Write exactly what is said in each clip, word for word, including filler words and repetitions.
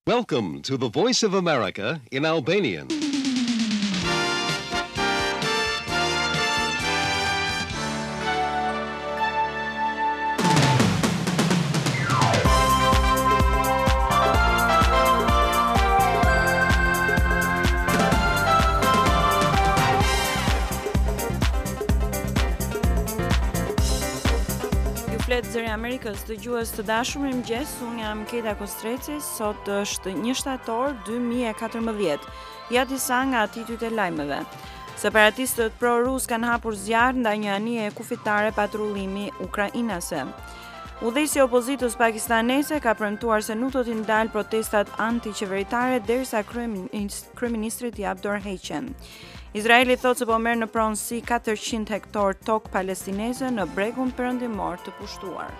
Welcome to the Voice of America in Albanian. Zëri Amerikës, dëgjues të dashur, mirëmëngjes. Unë jam Keta Kostreci. Sot është një shtator dy mijë e katërmbëdhjetë. Ja disa nga titujt e lajmeve. Separatistët pro-rus kanë hapur zjarr ndaj një anije kufitare patrullimi ukrainase. Udhëheqësi i opozitës pakistaneze ka premtuar se nuk do t'i ndalë protestat antiqeveritare derisa kryeministri t'i jap dorëheqjen. Izraeli thotë se po merr në pronësi katërqind hektar tokë palestineze në bregun perëndimor të pushtuar.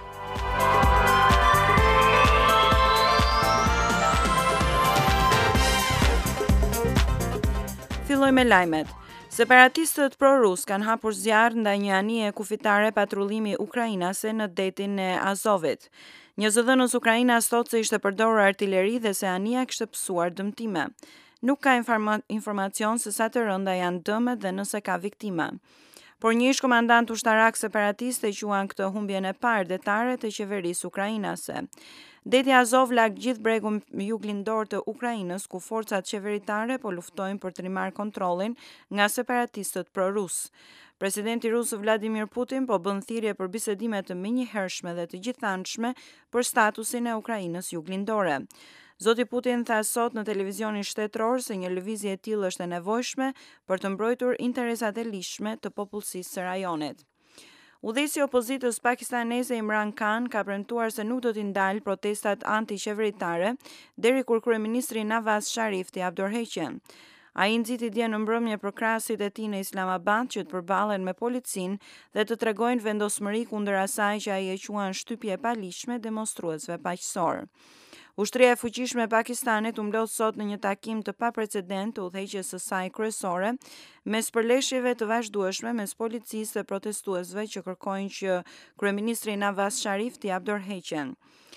Filloj me lajmet. Separatistët pro-rus kanë hapur zjarr ndaj një anije kufitare patrullimi ukrainase në detin e Azovit. Një zëdhënës ukrainas thotë se ishte përdorur artilleri dhe se anija kishte psuar dëmtime. Nuk ka informa- informacion se sa të rënda janë dëmet dhe nëse ka viktima. Por një ish komandant ushtarak separatist e quan këtë humbjen e parë detare të qeverisë ukrainase. Deti Azov lag gjithë bregun juglindor të Ukrainës, ku forcat qeveritare po luftojnë për të rimarrë kontrollin nga separatistët pro-rus. Presidenti rus Vladimir Putin po bën thirrje për bisedime të menjëhershme dhe të gjithanshme për statusin e Ukrainës juglindore. Zoti Putin tha sot në televizionin shtetëror se një lëvizje e tillë është e nevojshme për të mbrojtur interesat e lishme të popullsisë së rajonit. Udhëheqësi i opozitës pakistaneze Imran Khan ka premtuar se nuk do t'i ndalë protestat antiqeveritare deri kur kryeministri Nawaz Sharif t'i jap dorëheqjen. Ai nxiti dje në mbrëmje për krahasit e tij në Islamabad që të përballen me policinë dhe të tregojnë vendosmëri kundër asaj që ai e quan shtypje e palishme demonstruesve paqësor. Ushtria e fuqishme e Pakistanit u mblodh sot në një takim të paprecedent të udhëheqjes së saj kryesore, mes përleshjeve të vazhdueshme mes policisë dhe protestuesve që kërkojnë që kryeministri Nawaz Sharif t'i jap dorëheqjen.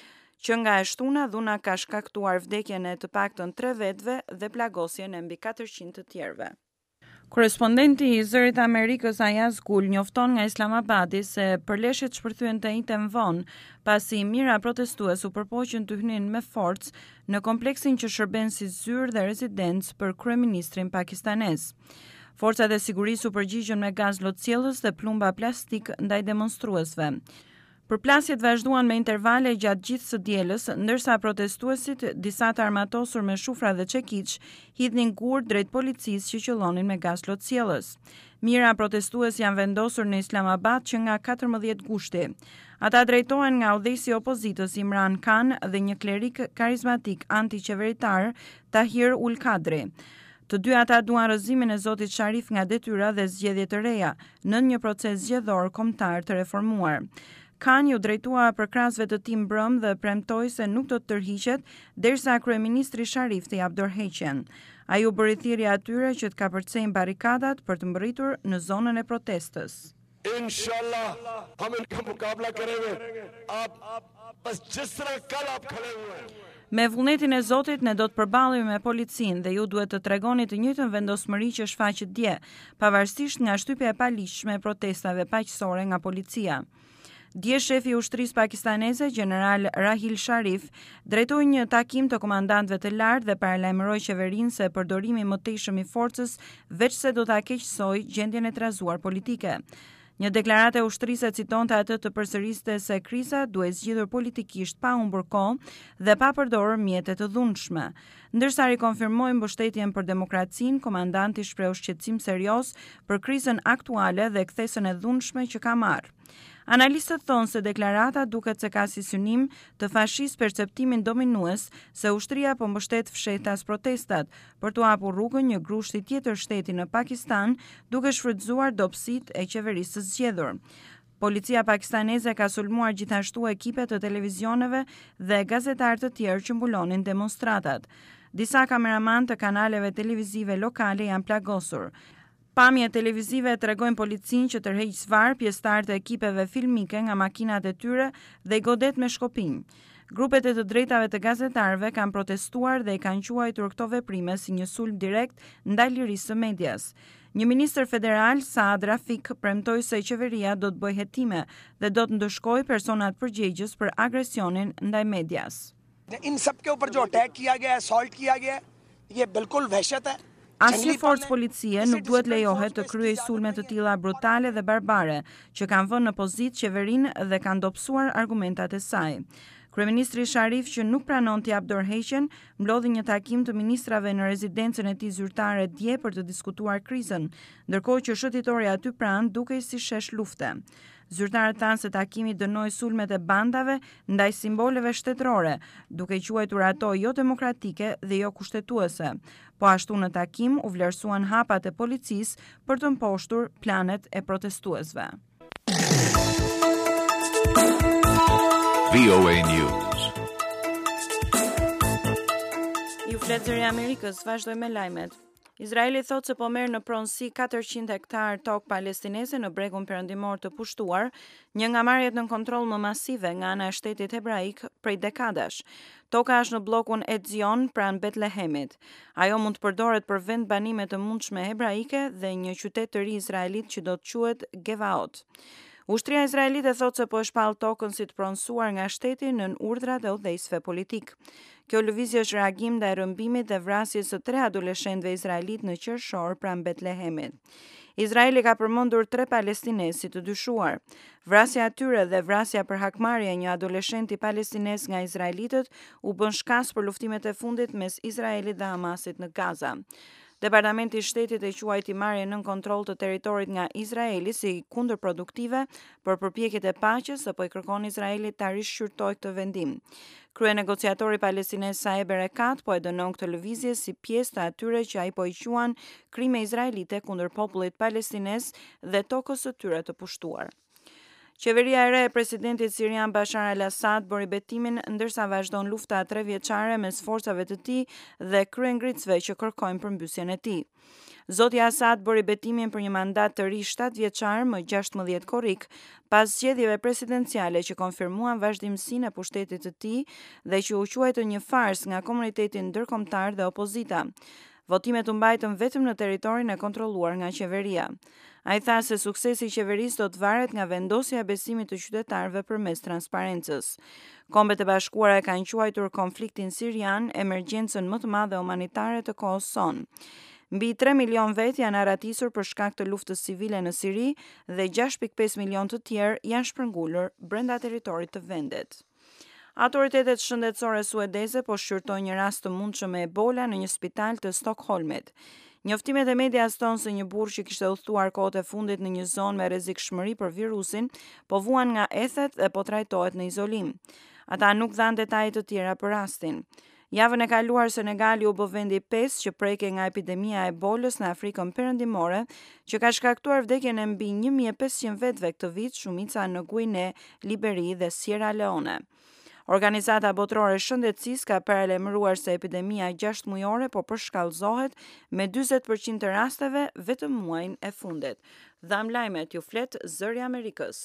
Që nga e shtuna, dhuna ka shkaktuar vdekjen e të paktën tre vetëve dhe plagosjen e mbi katërqind të tjerëve. Korespondenti i Zërit të Amerikës Ayaz Gul njofton nga Islamabadi se përleshjet shpërthyen të njëjtën vonë, pasi mijëra protestues u përpoqën të hynin me forcë në kompleksin që shërben si zyrë dhe rezidencë për kryeministrin pakistanez. Forcat e sigurisë u përgjigjën me gaz lotësiellës dhe plumba plastik ndaj demonstruesve. Përplasjet vazhduan me intervale gjatë gjithë së dielës, ndërsa protestuesit, disa të armatosur me shufra dhe çekiç, hidhnin gur drejt policisë që qellonin me gaz lotësiellës. Mijëra protestues janë vendosur në Islamabad që nga katërmbëdhjetë gushti. Ata drejtohen nga udhëheqësi i opozitës Imran Khan dhe një klerik karizmatik antiqeveritar, Tahir ul Kadri. Të dy ata duan rrëzimin e zotit Sharif nga detyra dhe zgjedhje të reja në një proces zgjedhor kombëtar të reformuar. Khan ju drejtua për krahasve të tij mbrëm dhe premtoi se nuk do të tërhiqet derisa kryeministri Sharif të jap dorëheqjen. Ai u bëri thirrje atyre që të kapërcejnë barrikadat për të mbërritur në zonën e protestës. Inshallah हम इनका मुकाबला करेंगे आप बस जिस तरह कल आप खड़े हुए हैं. Me vullnetin e Zotit ne do të përballemi me policinë dhe ju duhet të tregoni të njëjtën vendosmëri që shfaqet dje, pavarësisht nga shtypja e palishme e protestave paqësore nga policia. Dje shefi i ushtrisë pakistaneze, general Rahil Sharif, drejtoi një takim të komandantëve të lartë dhe paralajmëroi qeverinë se përdorimi i mëtejshëm i forcës veç se do ta keqësojë gjendjen e trazuar politike. Një deklaratë e ushtrisë e citonte atë të përsëriste se kriza duhet zgjidhur politikisht pa humbur kohë dhe pa përdorur mjete të dhunshme. Ndërsa rikonfirmoi mbështetjen për demokracinë, komandanti shpreu shqetësim serioz për krizën aktuale dhe kthesën e dhunshme që ka marrë. Analistët thonë se deklarata duket se ka si synim të fashis perceptimin dominues se ushtria po mbështet fshehtas protestat për të hapur rrugën një grushti tjetër shteti në Pakistan duke shfrytzuar dobësitë e qeverisë së zgjedhur. Policia pakistaneze ka sulmuar gjithashtu ekipe të televizioneve dhe gazetarë të tjerë që mbulonin demonstratat. Disa kameraman të kanaleve televizive lokale janë plagosur. Pamje televizive tregojnë policinë që tërheq zvarr pjesëtar të ekipeve filmike nga makinat e tyre dhe i godet me shkopinj. Grupet e të drejtave të gazetarëve kanë protestuar dhe i kanë quajtur këto veprime si një sulm direkt ndaj lirisë së medias. Një ministër federal, Saad Rafik, premtoi se qeveria do të bëjë hetime dhe do të ndëshkojë personat përgjegjës për agresionin ndaj medias. इन सब के ऊपर जो अटैक किया गया है, असॉल्ट किया गया है, ये बिल्कुल वहशत है. Asnjë forcë policie nuk duhet lejohet të kryej sulme të tilla brutale dhe barbare, që kanë vënë në pozitë qeverinë dhe kanë dobësuar argumentat e saj. Kryeministri Sharif, që nuk pranon të jap dorëheqjen, mblodhi një takim të ministrave në rezidencën e tij zyrtare dje për të diskutuar krizën, ndërkohë që shëtitori aty pranë dukej si shesh lufte. Zyrtarët thanë se takimi dënoi sulmet e bandave ndaj simboleve shtetërore, duke quajtur ato jo demokratike dhe jo kushtetuese. Po ashtu në takim u vlerësuan hapat e policisë për të mposhtur planet e protestuesve. V O A News. Ju flet Zëri i Amerikës, vazhdoj me lajmet. Izraeli thotë se po merr në pronësi katërqind hektar tokë palestinese në bregun perëndimor të pushtuar, një nga marrjet në kontroll më masive nga ana e shtetit hebraik prej dekadash. Toka është në bllokun Etzion pranë Betlehemit. Ajo mund të përdoret për vend banime të mundshme hebraike dhe një qytet të ri izraelit që do të quhet Gevaot. Ushtria izraelite thotë se po e shpall tokën si të pronësuar nga shteti nën urdhrat e udhëheqësve politik. Kjo lëvizje është reagim ndaj rrëmbimit dhe vrasjes së tre adoleshentëve izraelit në qershor pranë Betlehemit. Izraeli ka përmendur tre palestinesë si të dyshuar. Vrasja e tyre dhe vrasja për hakmarrje e një adoleshenti palestines nga izraelitët u bën shkas për luftimet e fundit mes Izraelit dhe Hamasit në Gaza. Departamenti i Shtetit e quajti marrjen nën kontroll të territorit nga Izraeli si kundërproduktive për përpjekjet e paqes, apo i kërkon Izraelit ta rishqyrtojë këtë vendim. Kryenegociatori palestines Saeb Erekat po e dënon këtë lëvizje si pjesë të atyre që ai po i quajnë krime izraelite kundër popullit palestines dhe tokës së tyre të pushtuar. Qeveria e re e presidentit sirian Bashar al-Assad bëri betimin ndërsa vazhdon lufta tre vjeçare mes forcave të tij dhe kryengritësve që kërkojnë përmbysjen e tij. Zoti Assad bëri betimin për një mandat të ri shtatë vjeçar më gjashtëdhjetë korrik, pas zgjedhjeve presidenciale që konfirmuan vazhdimsinë e pushtetit të tij dhe që u quajtën një farsë nga komuniteti ndërkombëtar dhe opozita. Votimet u mbajtën vetëm në territorin e kontrolluar nga qeveria. Ai tha se suksesi i qeverisë do të varet nga vendosja e besimit të qytetarëve përmes transparencës. Kombet e Bashkuara e kanë quajtur konfliktin sirian emergjencën më të madhe humanitare të kohës son. Mbi tre milion vet janë arratisur për shkak të luftës civile në Siri dhe gjashtë pikë pesë milion të tjerë janë shpërngulur brenda territorit të vendit. Autoritetet shëndetësore suedeze po shqyrtojnë një rast të mundshëm me Ebola në një spital të Stockholmit. Njoftimet e medias thonë se një burr që kishte udhëtuar kohët e fundit në një zonë me rrezikshmëri për virusin, po vuan nga ethet dhe po trajtohet në izolim. Ata nuk dhanë detaje të tjera për rastin. Javën e kaluar Senegali u bë vendi pesë që preke nga epidemia e Ebolës në Afrikën Perëndimore, që ka shkaktuar vdekjen e mbi një mijë e pesëqind vetëve këtë vit, shumica në Guinea, Liberi dhe Sierra Leone. Organizata Botërore e Shëndetësisë ka paralajmëruar se epidemia gjashtë mujore po përshkallëzohet me njëzet përqind të rasteve vetëm muajin e fundit. Dham lajmet, ju flet Zëri i Amerikës.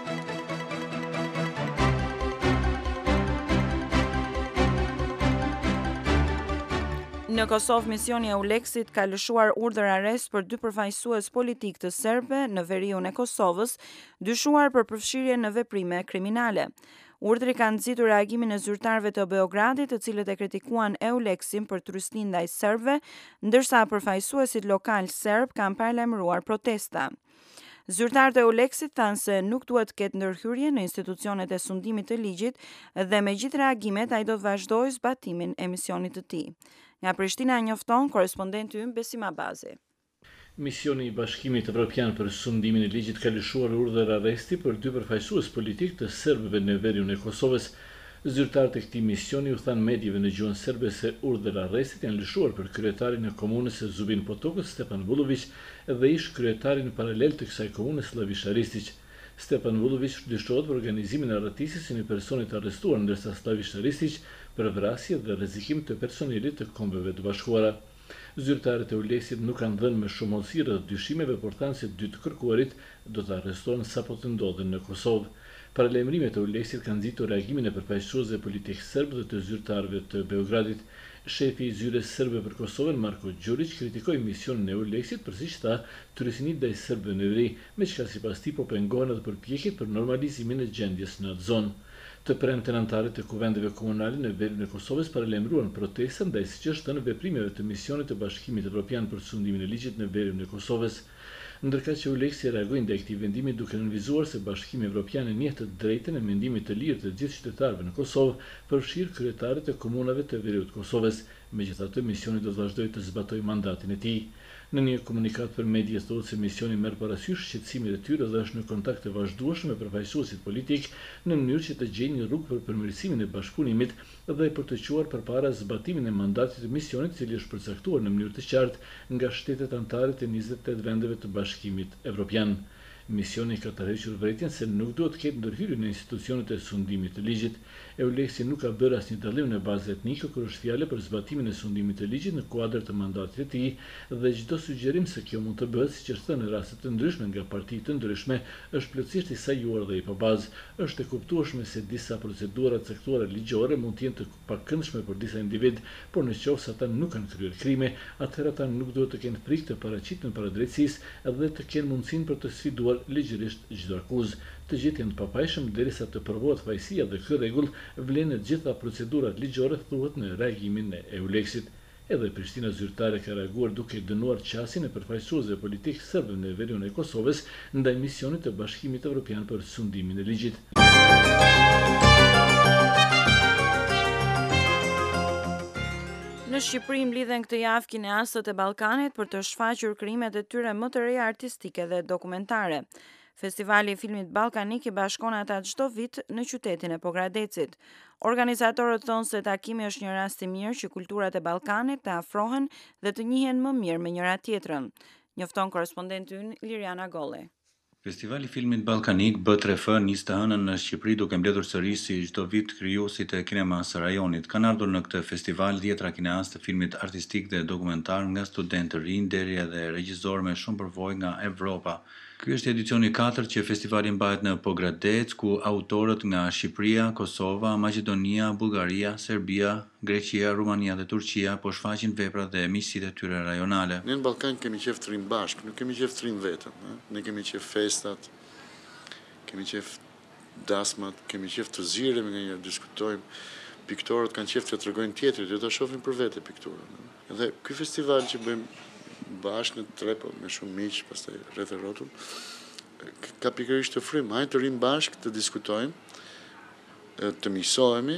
Në Kosovë, misioni e Euleksit ka lëshuar urdhër arrest për dy përfaqësues politik të serbëve në veriun e Kosovës, dyshuar për përfshirje në veprime kriminale. Urdhri ka nxitur reagimin e zyrtarëve të Beogradit, të cilët e kritikuan Euleksin për tryshtin ndaj serbëve, ndërsa përfaqësuesit lokal serb kanë paralajmëruar protesta. Zyrtarët e Euleksit thanë se nuk duhet të ketë ndërhyrje në institucionet e sundimit të ligjit dhe me gjithë reagimet ai do të vazhdojë zbatimin e misionit të tij. Nga Prishtina njofton korrespondenti ynë Besim Abazi. Misioni i Bashkimit Evropian për sundimin e ligjit ka lëshuar urdhër arresti për dy përfaqësues politik të serbëve në veriun e Kosovës. Zyrtarët e këtij misioni u thanë medjeve në gjuhën serbe se urdhër arrestit janë lëshuar për kryetarin e komunës së Zubin Potokës, Stepan Vullović, dhe ish kryetarin paralel të kësaj komune, Slaviša Ristić. Stepan Vullović dyshohet për organizimin e arrestisjes së një personi të arrestuar, ndërsa Slaviša Ristić për vrasje dhe rrezikim të personelit të Kombeve të Bashkuara. Zyrtarët e Euleksit nuk kanë dhënë me shumë hollësi rreth dyshimeve, por thanë se dy të kërkuarit do të arrestohen sapo të ndodhen në Kosovë. Paralajmërimet e Uleksit kanë nxitur reagimin e përfaqësuesve politikë serb dhe të zyrtarëve të Beogradit. Shefi i zyres serbe për Kosovën, Marko Đurić, kritikoi misionin e Uleksit për si që tha turisinit ndaj serbëve në veri, me çka sipas tij po pengohen edhe përpjekjet për normalizimin e gjendjes në atë zonë. Të premten antarët e kuvendeve komunale në veriun e Kosovës paralajmëruan protesta ndaj siç është thënë veprimeve të misionit të Bashkimit Evropian për sundimin e ligjit në veriun e Kosovës. Ndërkaq që Uleksi reagoi ndaj këtij vendimi duke nënvizuar se Bashkimi Evropian e njeh të drejtën e mendimit të lirë të gjithë qytetarëve në Kosovë, përfshirë kryetarët e komunave të veriut të Kosovës. Megjithatë, misioni do të vazhdojë të zbatojë mandatin e tij. Në një komunikat për media thotë se misioni merr parasysh shqetësimet e tyre dhe është në kontakt të vazhdueshëm me përfaqësuesit politik në mënyrë që të gjejë një rrugë për përmirësimin e bashkëpunimit dhe për të quar përpara zbatimin e mandatit të misionit, i cili është përcaktuar në mënyrë të qartë nga shtetet anëtare të njëzet e tetë vendeve të Bashkimit Evropian. Misioni ka tërhequr vërejtjen se nuk duhet të ketë ndërhyrje në institucionet e sundimit të ligjit. Euleksi nuk ka bërë asnjë dallim në bazë etnike kur është fjalë për zbatimin e sundimit të ligjit në kuadër të mandatit të tij dhe çdo sugjerim se kjo mund të bëhet, siç është thënë në raste të ndryshme nga parti të ndryshme, është plotësisht i sajuar dhe i pabazë. Është e kuptueshme se disa procedura caktuara ligjore mund të jenë të pakëndshme për disa individ, por nëse ata nuk kanë kryer krime, atëherë ata nuk duhet të kenë frikë të paraqiten para drejtësisë dhe të kenë mundësinë për të sfiduar ligjërisht çdo akuzë. Të gjithë janë të papajshëm derisa të provohet fajësia dhe ky rregull vlen në të gjitha procedurat ligjore, thuhet në reagimin e Euleksit. Edhe Prishtina zyrtare ka reaguar duke dënuar qasjen e përfaqësuesve politikë serbë në veriun e Kosovës ndaj misionit të Bashkimit Evropian për sundimin e ligjit. Në Shqipëri mblidhen këtë javë kineastët e Ballkanit për të shfaqur krimet e tyre më të reja artistike dhe dokumentare. Festivali i filmit ballkanik i bashkon ata çdo vit në qytetin e Pogradecit. Organizatorët thonë se takimi është një rast i mirë që kulturat e Ballkanit të afrohen dhe të njihen më mirë me njëra tjetrën. Njofton korrespondenti ynë Liriana Golli. Festivali i filmit ballkanik B tre F nis të hënën në Shqipëri duke mbledhur sërish si çdo vit krijuesit e kinemas së rajonit. Kanë ardhur në këtë festival dhjetra kineastë të filmit artistik dhe dokumentar, nga studentë të rinj deri edhe regjizor me shumë përvojë nga Evropa. Ky është edicioni i katërt që festivali mbahet në Pogradec, ku autorët nga Shqipëria, Kosova, Maqedonia, Bullgaria, Serbia, Greqia, Rumania dhe Turqia po shfaqin veprat dhe miqësitë e tyre rajonale. Ne në Ballkan kemi qef të rrim bashkë, nuk kemi qef të rrim vetëm. Ne kemi qef festat, kemi qef dasmat, kemi qef të ziremi nga njërë, diskutojmë. Piktorët kanë qef të tregojnë tjetrit, jo ta shohin për vete pikturën. Dhe ky festival që bëjmë bashkë në tre, po me shumë miq, pastaj rreth e rrotull, ka pikërisht të frym, hajde të rrim bashkë, të diskutojmë, të miqësohemi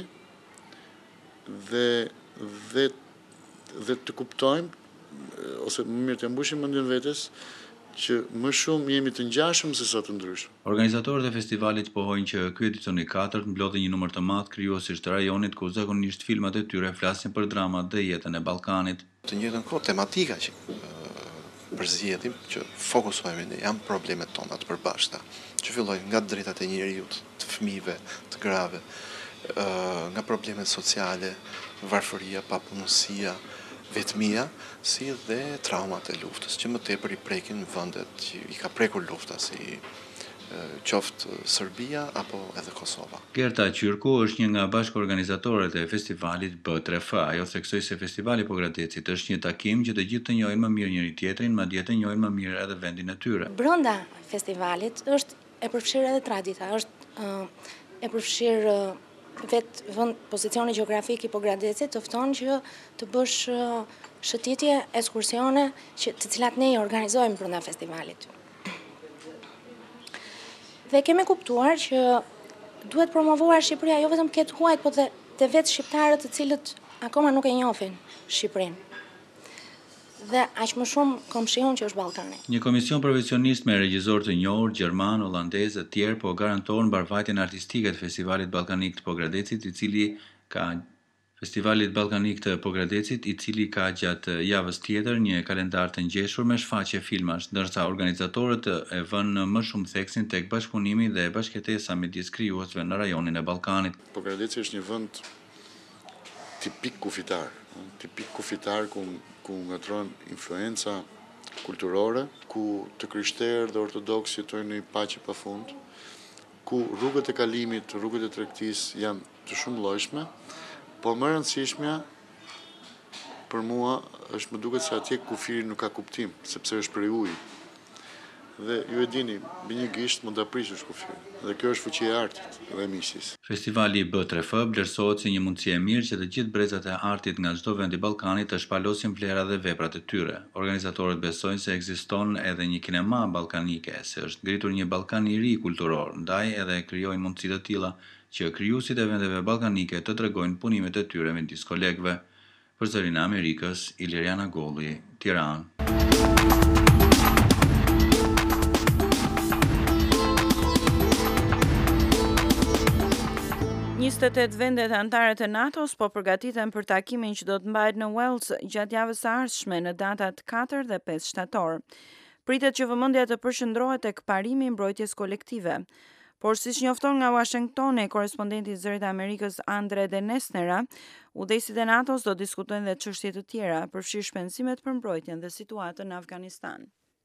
dhe dhe dhe të kuptojmë ose më mirë të mbushim mendjen vetes që më shumë jemi të ngjashëm se sa të ndryshëm. Organizatorët e festivalit pohojnë që ky edicion i katërt mblodhi një numër të madh krijuesish të rajonit, ku zakonisht filmat e tyre flasin për dramat dhe jetën e Ballkanit. Të njëjtën kohë tematika që përzgjedhim, që fokusohemi në janë problemet tona të përbashkëta, që fillojnë nga drejtat e njerëzit, të fëmijëve, të grave, nga problemet sociale, varfëria, papunësia, vetmia, si dhe traumat e luftës, që më tepër i prekin vendet që i ka prekur lufta, si qoftë Serbia apo edhe Kosova. Gerta Qyrku është një nga bashkëorganizatorët e festivalit B tre F. Ajo theksoi se festivali Pogradecit është një takim që të gjithë të njohin më mirë njëri tjetrin, madje të njohin më mirë edhe vendin e tyre. Brenda festivalit është e përfshirë edhe tradita, është e përfshirë vetë vend pozicioni gjeografik i Pogradecit, të fton që të bësh shëtitje, ekskursione, që të cilat ne i organizojmë brenda festivalit. Dhe kemi kuptuar që duhet promovuar Shqipëria jo vetëm këtë huajt, po të vetë shqiptarët të cilët akoma nuk e njohin Shqipërinë. Dhe aq më shumë komshiun që është Ballkani. Një komision profesionist me regjizor të njohur, gjerman, holandez e tjerë po garanton mbarvajtjen artistike të festivalit ballkanik të Pogradecit, i cili ka Festivalit Ballkanik të Pogradecit, i cili ka gjatë javës tjetër një kalendar të ngjeshur me shfaqje filmash, ndërsa organizatorët e vënë më shumë theksin tek bashkëpunimi dhe bashkëtesa midis krijuesve në rajonin e Ballkanit. Pogradeci është një vend tipik kufitar, tipik kufitar ku ku ngatron influenca kulturore, ku të krishterë dhe ortodoks jetojnë në një paqe pafund, ku rrugët e kalimit, rrugët e tregtisë janë të shumëllojshme, po më e rëndësishmja për mua është më duket se atje kufiri nuk ka kuptim, sepse është prej ujë. Dhe ju e dini, mbi një gisht mund ta prishësh kufirin. Dhe kjo është fuqia e artit dhe e miqësisë. Festivali B tre F vlerësohet si një mundësi e mirë që të gjithë brezat e artit nga çdo vend i Ballkanit të shpalosin vlera dhe veprat e tyre. Organizatorët besojnë se ekziston edhe një kinema ballkanike, se është ngritur një Ballkan i ri kulturor, ndaj edhe krijojnë mundësi të tilla që krijuesit e vendeve ballkanike të tregojnë punimet e tyre midis kolegëve. Për zërin e Amerikës, Iliriana Golli, Tiranë. njëzet e tetë vendet anëtare të NATO-s po përgatiten për takimin që do të mbahet në Wales gjatë javës së ardhshme në datat katër dhe pesë shtator. Pritet që vëmendja të përqendrohet tek parimi i mbrojtjes kolektive. Por siç njofton nga Washingtoni, korrespondenti i Zërit të Amerikës Andre De Nesnera, udhëheqësit e NATO-s do diskutojnë dhe çështje të tjera, përfshirë shpenzimet për mbrojtjen dhe situatën në Afganistan.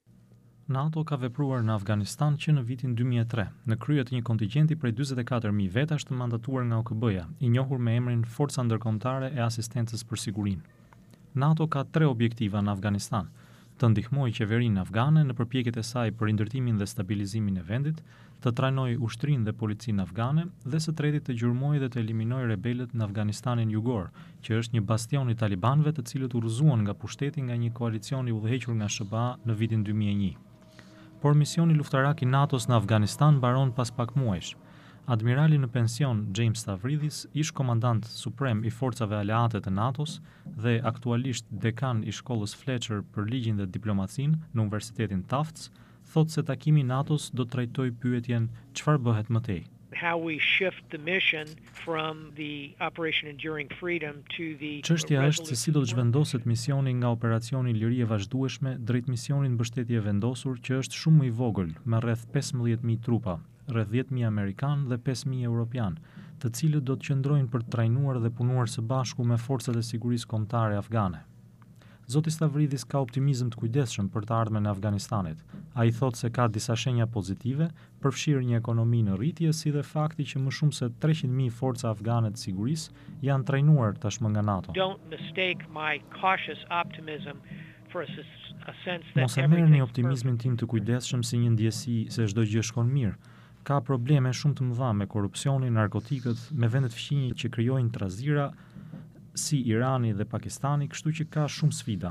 NATO ka vepruar në Afganistan që në vitin dy mijë e tre, në krye të një kontingjenti prej njëzet e katër mijë vetash të mandatuar nga O K B-ja, i njohur me emrin Forca Ndërkombëtare e Asistencës për Sigurinë. NATO ka tre objektiva në Afganistan: të ndihmojë qeverinë afgane në përpjekjet e saj për rindërtimin dhe stabilizimin e vendit, të trajnojë ushtrinë dhe policinë afgane dhe së treti të gjurmojë dhe të eliminojë rebelët në Afganistanin jugor, që është një bastion i talibanëve të cilët udhëzuan nga pushteti nga një koalicion i udhëhequr nga S B A në vitin dy mijë e një. Por misioni luftarak i NATO-s në Afganistan mbaron pas pak muajsh. Admirali në pension James Stavridis, ish komandant suprem i forcave aleate të NATO-s dhe aktualisht dekan i shkollës Fletcher për ligjin dhe diplomacinë në Universitetin Tufts, thotë se takimi i NATO-s do të trajtojë pyetjen çfarë bëhet më tej. How we shift the mission from the Operation Enduring Freedom to the Çështja është se si do të zhvendoset misioni nga operacioni Liri e Vazhdueshme drejt misionit mbështetje vendosur, që është shumë më i vogël, me rreth pesëmbëdhjetë mijë trupa, rreth dhjetë mijë amerikan dhe pesë mijë europian, të cilët do të qëndrojnë për të trajnuar dhe punuar së bashku me forcat e sigurisë kombëtare afgane. Zoti Stavridis ka optimizëm të kujdesshëm për të ardhmen e Afganistanit. Ai thotë se ka disa shenja pozitive, përfshirë një ekonomi në rritje, si dhe fakti që më shumë se treqind mijë forca afgane të sigurisë janë trajnuar tashmë nga NATO. Don't mistake my cautious optimism for a, a sense that Mos e merrni optimizmin tim të kujdesshëm si një ndjesi se çdo gjë shkon mirë. Ka probleme shumë të mëdha me korrupsionin, narkotikët, me vendet fqinjë që krijojnë trazira, si Irani dhe Pakistani, kështu që ka shumë sfida.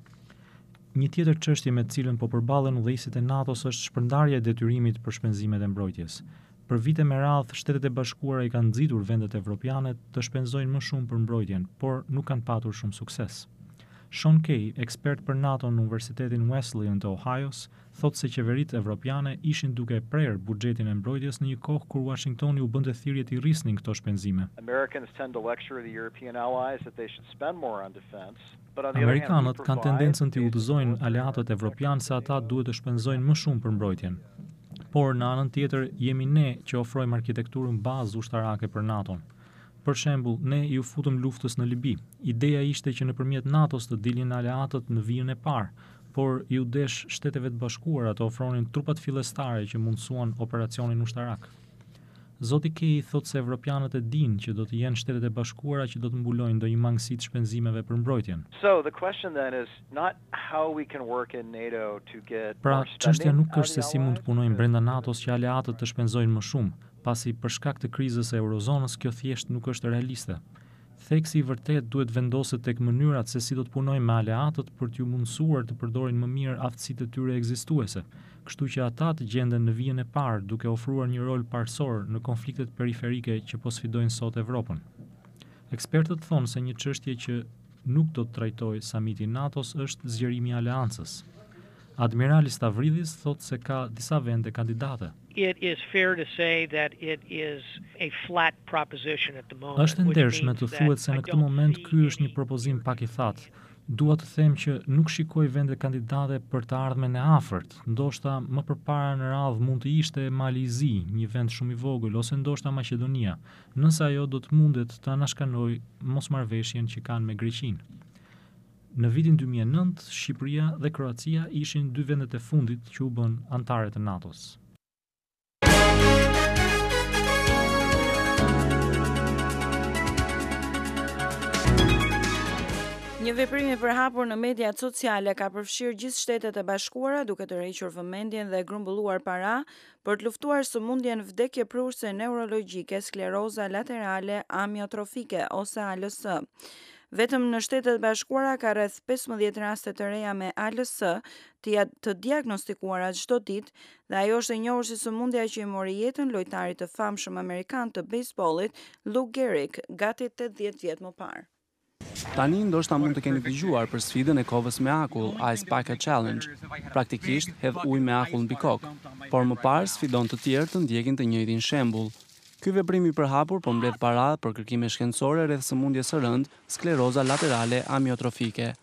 Një tjetër çështje me të cilën po përballen udhëheqësit e NATO-s është shpërndarja e detyrimit për shpenzimet e mbrojtjes. Për vite me radhë, Shtetet e Bashkuara i kanë nxitur vendet evropiane të shpenzojnë më shumë për mbrojtjen, por nuk kanë patur shumë sukses. Sean Kay, ekspert për NATO në Universitetin Wesleyan të Ohio's, thotë se qeveritë evropiane ishin duke prerë buxhetin e mbrojtjes në një kohë kur Washingtoni u bënte thirrje të rrisnin këto shpenzime. Amerikanët kanë tendencën të udhëzojnë aleatët evropian se ata duhet të shpenzojnë më shumë për mbrojtjen. Por në anën tjetër jemi ne që ofrojmë arkitekturën bazë ushtarake për NATO-n. Për shembull, ne ju futëm luftës në Libi. Ideja ishte që nëpërmjet NATO-s të dilnin aleatët në vijën e parë, por ju desh Shteteve të Bashkuara të ofronin trupat fillestare që mundsuan operacionin ushtarak. Zoti Kay thotë se evropianët e dinë që do të jenë Shtetet e Bashkuara që do të mbulojnë ndonjë mangësi të shpenzimeve për mbrojtjen. So the question then is not how we can work in NATO to get Pra, çështja nuk është se si mund të punojmë brenda NATO-s që aleatët të shpenzojnë më shumë, pasi për shkak të krizës së eurozonës kjo thjesht nuk është realiste. Theksi i vërtet duhet vendoset tek mënyrat se si do të punojmë me aleatët për t'ju mundësuar të përdorin më mirë aftësitë e tyre ekzistuese, kështu që ata të gjenden në vijën e parë duke ofruar një rol parësor në konfliktet periferike që po sfidojnë sot Evropën. Ekspertët thonë se një çështje që nuk do të trajtojë samiti i NATO-s është zgjerimi i aleancës. Admirali Stavridis thotë se ka disa vende kandidate. It is fair to say that it is a flat proposition at the moment. Është ndershme të thuhet se në këtë moment ky është një propozim pak i thatë. Dua të them që nuk shikoj vende kandidate për të ardhmen e afërt. Ndoshta më përpara në radhë mund të ishte Mali i Zi, një vend shumë i vogël, ose ndoshta Maqedonia, nëse ajo do të mundet të anashkanojë mosmarrveshjen që kanë me Greqinë. Në vitin dy mijë e nëntë, Shqipëria dhe Kroacia ishin dy vendet e fundit që u bën anëtare të NATO-s. Një veprim i përhapur në mediat sociale ka përfshirë gjithë Shtetet e Bashkuara duke tërhequr vëmendjen dhe grumbulluar para për të luftuar sëmundjen vdekjeprurse neurologjike skleroza laterale amiotrofike ose A L S. Vetëm në Shtetet e Bashkuara ka rreth pesëmbëdhjetë raste të reja me A L S të, të diagnostikuara çdo ditë dhe ajo është e njohur si sëmundja që i mori jetën lojtarit të famshëm amerikan të bejsbollit Lou Gehrig gati tetëdhjetë vjet më parë. Tani ndoshta mund të keni dëgjuar për sfidën e kovës me akull, Ice Bucket Challenge. Praktikisht hedh ujë me akull mbi kokë, por më parë sfidon të tjerë të ndjekin të njëjtin shembull. Ky veprim i përhapur po mbledh para për kërkime shkencore rreth sëmundjes së rëndë, skleroza laterale amiotrofike.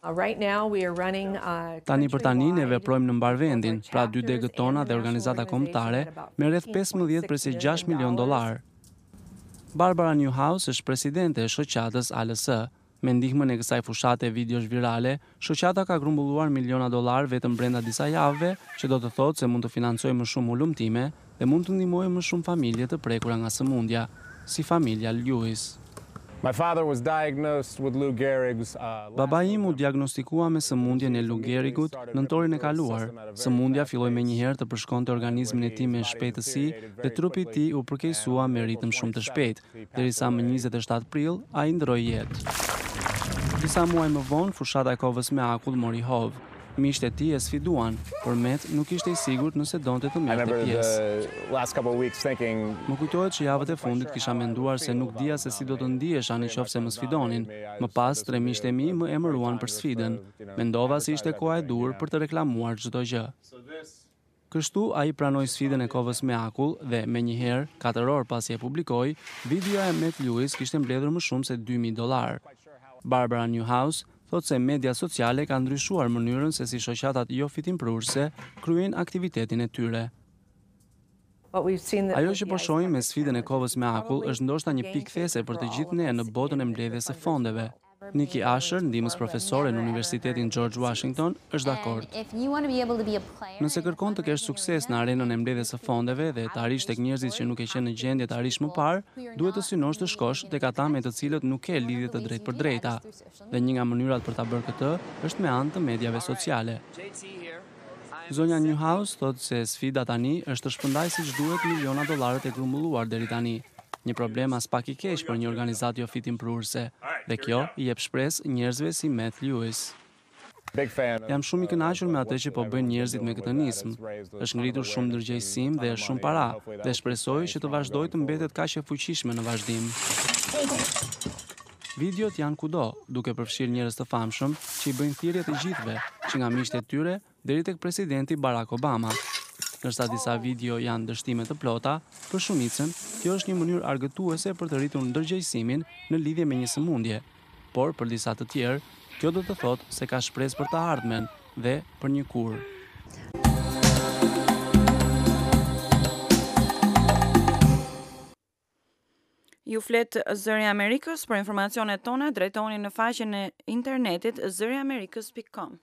Tani për tani ne veprojmë në mbar vendin, pra dy degët tona dhe organizata kombëtare me rreth pesëmbëdhjetë presë gjashtë milion dollar. Barbara Newhouse është presidente e shoqatës A L S. Me ndihmën e kësaj fushate videosh virale, shoqata ka grumbulluar miliona dollar vetëm brenda disa javëve, që do të thotë se mund të financojë më shumë ulëmtime dhe mund të ndihmojë më shumë familje të prekura nga sëmundja, si familja Lewis. My father was diagnosed with Lou Gehrig's. Uh, Baba im u diagnostikua me sëmundjen e Lou Gehrigut nëntorin e kaluar. Sëmundja filloi menjëherë të përshkonte organizmin e tij me shpejtësi dhe trupi i tij u përkeqësua me ritëm shumë të shpejtë, derisa më njëzet e shtatë prill ai ndroi jetë. Disa muaj më vonë, fushata e kovës me akull mori hov. Miqtë e tij e sfiduan, por Met nuk ishte i sigurt nëse donte të merrte pjesë. Më kujtohet që javët e fundit kisha menduar se nuk dija se si do të ndihesha nëse më sfidonin. Më pas, tre miqtë e mi më emëruan për sfidën. Mendova se ishte koha e dur për të reklamuar çdo gjë. Kështu ai pranoi sfidën e kovës me akull dhe menjëherë, katër orë pasi e publikoi, videoja e Matt Lewis kishte mbledhur më shumë se dy mijë dollar. Barbara Newhouse thotë se media sociale ka ndryshuar mënyrën se si shoqatat jo fitimprurse kryejnë aktivitetin e tyre. Ajo që po shohim me sfidën e kovës me akull është ndoshta një pikë these për të gjithë ne në botën e mbledhjes së fondeve. Nikki Asher, ndihmës profesore në Universitetin George Washington, është dakord. Nëse kërkon të kesh sukses në arenën e mbledhjes së fondeve dhe të arrish tek njerëzit që nuk e qenë në gjendje të arrish më parë, duhet të synosh të shkosh tek ata me të cilët nuk ke lidhje të drejtë për drejta. Dhe një nga mënyrat për ta bërë këtë është me anë të mediave sociale. Zonja Newhouse thotë se sfida tani është të shpërndajë siç duhet miliona dollarët e grumbulluar deri tani. Një problem as pak i keq për një organizatë jo fitimprurse, dhe kjo i jep shpresë njerëzve si Matt Lewis. Jam shumë i kënaqur me atë që po bëjnë njerëzit me këtë nismë. Është ngritur shumë ndërgjegjësim dhe shumë para, dhe shpresoj që të vazhdojë të mbetet kaq e fuqishme në vazhdim. Videot janë kudo, duke përfshirë njerëz të famshëm që i bëjnë thirrje të gjithëve, që nga miqtë e tyre deri tek presidenti Barack Obama. Ndërsa disa video janë dështime të plota, për shumicën, kjo është një mënyrë argëtuese për të rritur ndërgjegjësimin në lidhje me një sëmundje. Por për disa të tjerë, kjo do të thotë se ka shpresë për të ardhmen dhe për një kurrë. Ju flet Zëri i Amerikës, për informacionet tona drejtoni në faqen e internetit zëri amerikës pikë com.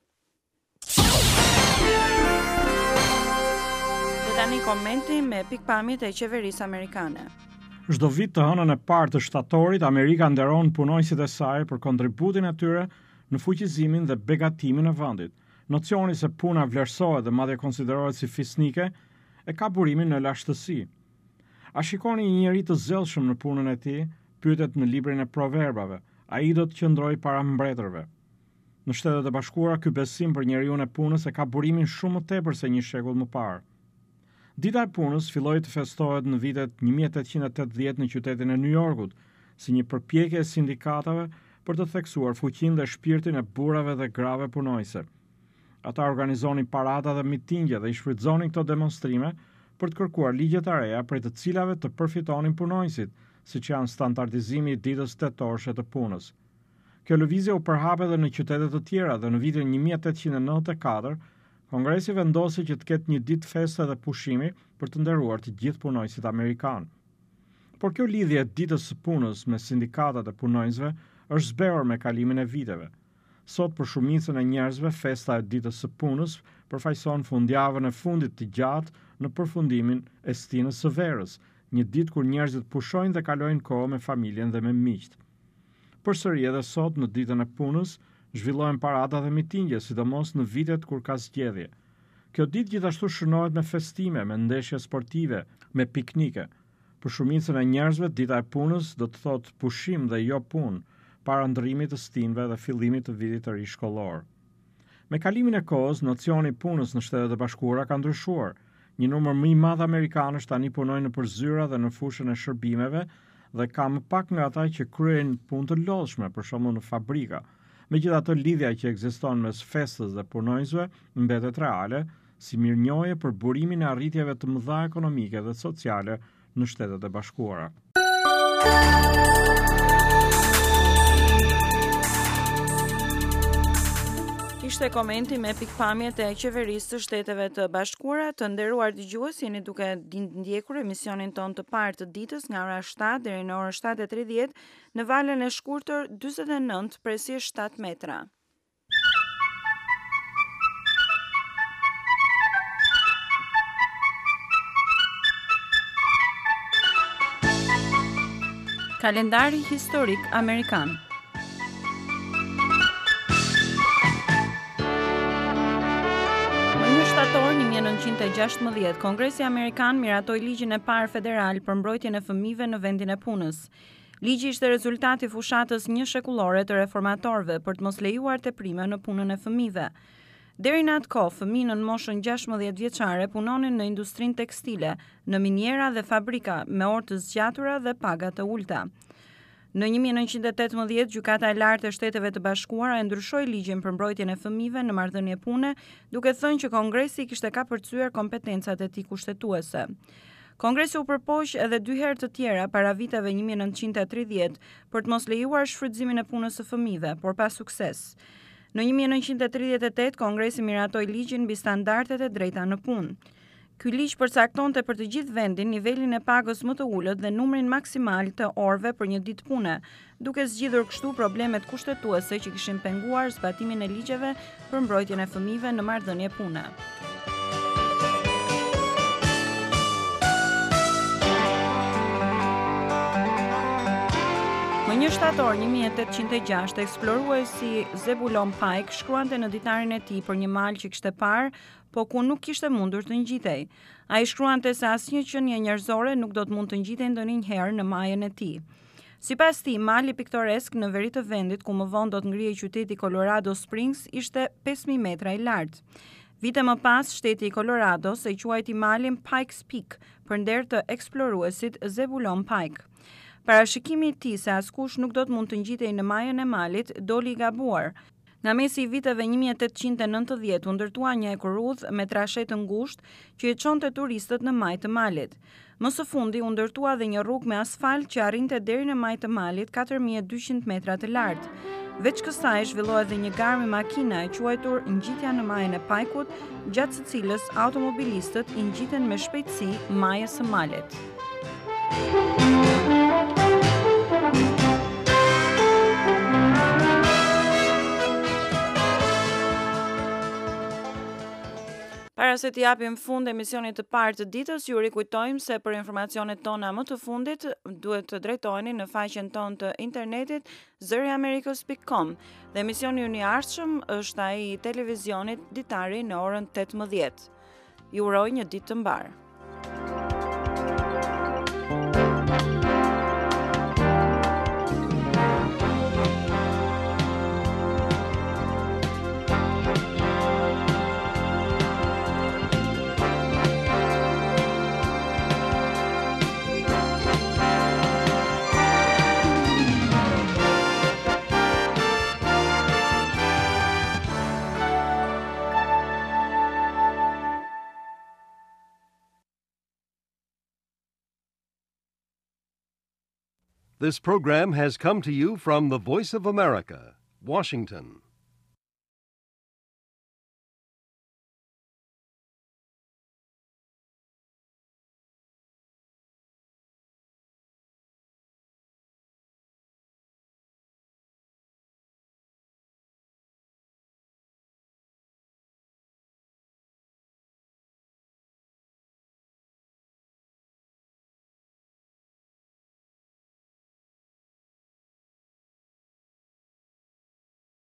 Tani komenti me pikpamjet e qeverisë amerikane. Çdo vit të hënën e parë të shtatorit, Amerika nderon punojësit e saj për kontributin e tyre në fuqizimin dhe begatimin e vendit. Nocioni se puna vlerësohet dhe madje konsiderohet si fisnike e ka burimin në lashtësi. A shikoni një njeri të zellshëm në punën e tij, pyetet në librin e proverbave, ai do të qëndrojë para mbretërve. Në Shtetet e Bashkuara ky besim për njeriu e punës e ka burimin shumë më tepër se një shekull më parë. Dita e punës filloi të festohet në vitet një mijë e tetëqind e tetëdhjetë në qytetin e New Yorkut, si një përpjekje e sindikatave për të theksuar fuqinë dhe shpirtin e burrave dhe grave punojëse. Ata organizonin parada dhe mitingje dhe i shfrytëzonin këto demonstrime për të kërkuar ligje të reja prej të cilave të përfitonin punojësit, siç janë standardizimi i ditës tetorëshe të punës. Kjo lëvizje u përhap edhe në qytete të tjera dhe në vitin një mijë e tetëqind e nëntëdhjetë e katër Kongresi vendosi që të ketë një ditë feste dhe pushimi për të nderuar të gjithë punojësit amerikanë. Por kjo lidhje e ditës së punës me sindikatat e punojësve është zbehur me kalimin e viteve. Sot për shumicën e njerëzve festa e ditës së punës përfaqëson fundjavën e fundit të gjatë në përfundimin e stinës së verës, një ditë kur njerëzit pushojnë dhe kalojnë kohë me familjen dhe me miqt. Përsëri edhe sot në ditën e punës zhvillohen parada dhe mitingje, sidomos në vitet kur ka zgjedhje. Kjo ditë gjithashtu shënohet me festime, me ndeshje sportive, me piknike. Për shumicën e njerëzve, dita e punës do të thotë pushim dhe jo punë, para ndërrimit të stinëve dhe fillimit të vitit të ri shkollor. Me kalimin e kohës, nocioni i punës në Shtetet e Bashkuara ka ndryshuar. Një numër më i madh amerikanësh tani punojnë në përzyra dhe në fushën e shërbimeve dhe ka më pak nga ata që kryejnë punë të lodhshme, për shembull në fabrika. Megjithatë, lidhja që ekziston mes festës dhe punonjësve mbetet reale, si mirënjohje për burimin e arritjeve të mëdha ekonomike dhe sociale në Shtetet e Bashkuara. Ishte komenti me pikpamjet e qeverisë të Shteteve të Bashkuara. Të nderuar dëgjues, jeni duke ndjekur emisionin ton të parë të ditës nga ora shtatë deri në orën shtatë e tridhjetë në valën e shkurtër dyzet e nëntë presje shtatë metra. Kalendari historik amerikan. Në një shtator një mijë e nëntëqind e gjashtëmbëdhjetë, Kongresi Amerikan miratoi ligjin e parë federal për mbrojtjen e fëmijëve në vendin e punës. Ligji ishte rezultati i fushatës një shekullore të reformatorëve për të mos lejuar teprime në punën e fëmijëve. Deri në atë kohë, fëmijë në moshën gjashtëmbëdhjetë vjeçare punonin në industrinë tekstile, në miniera dhe fabrika me orë të zgjatura dhe paga të ulta. Në një mijë e nëntëqind e tetëmbëdhjetë, Gjykata e Lartë e Shteteve të Bashkuara e ndryshoi ligjin për mbrojtjen e fëmijëve në marrëdhënie pune, duke thënë që Kongresi kishte kapërcyer kompetencat e tij kushtetuese. Kongresi u përpoq edhe dy herë të tjera para viteve një mijë e nëntëqind e tridhjetë për të mos lejuar shfrytëzimin e punës së fëmijëve, por pa sukses. Në një mijë e nëntëqind e tridhjetë e tetë, Kongresi miratoi ligjin mbi standardet e drejta në punë. Ky ligj përcaktonte për të gjithë vendin nivelin e pagës më të ulët dhe numrin maksimal të orëve për një ditë pune, duke zgjidhur kështu problemet kushtetuese që kishin penguar zbatimin e ligjeve për mbrojtjen e fëmijëve në marrëdhënie pune. Më një shtator një mijë e tetëqind e gjashtë, eksploruesi Zebulon Pike shkruante në ditarin e tij për një mal që kishte parë, po ku nuk kishte mundur të ngjitej. Ai shkruante se asnjë qenie njerëzore nuk do të mund të ngjitej ndonjëherë në majën e tij. Sipas tij, mali piktoresk në veri të vendit ku më vonë do të ngrihej qyteti Colorado Springs ishte pesë mijë metra i lartë. Vite më pas, shteti i Colorados e quajti malin Pikes Peak për nder të eksploruesit Zebulon Pike. Parashikimi i tij se askush nuk do të mund të ngjitej në majën e malit doli i gabuar. Nga mesi i viteve një mijë e tetëqind e nëntëdhjetë u ndërtua një ekurudh me trashe të ngushtë që e çonte turistët në majë të malit. Më së fundi u ndërtua dhe një rrugë me asfalt që arrinte deri në majë të malit katër mijë e dyqind metra të lartë. Veç kësaj zhvillohej edhe një garë me makina e quajtur ngjitja në majën e Pajkut, gjatë së cilës automobilistët i ngjiten me shpejtësi majës së malit. Para se t'i japim fund emisionit të parë të ditës, ju rikujtojmë se për informacionet tona më të fundit duhet të drejtoheni në faqen tonë të internetit zëri amerikës pikë com dhe emisioni i ardhshëm është ai i televizionit ditari në orën tetëmbëdhjetë. Ju uroj një ditë të mbarë. This program has come to you from the Voice of America, Washington.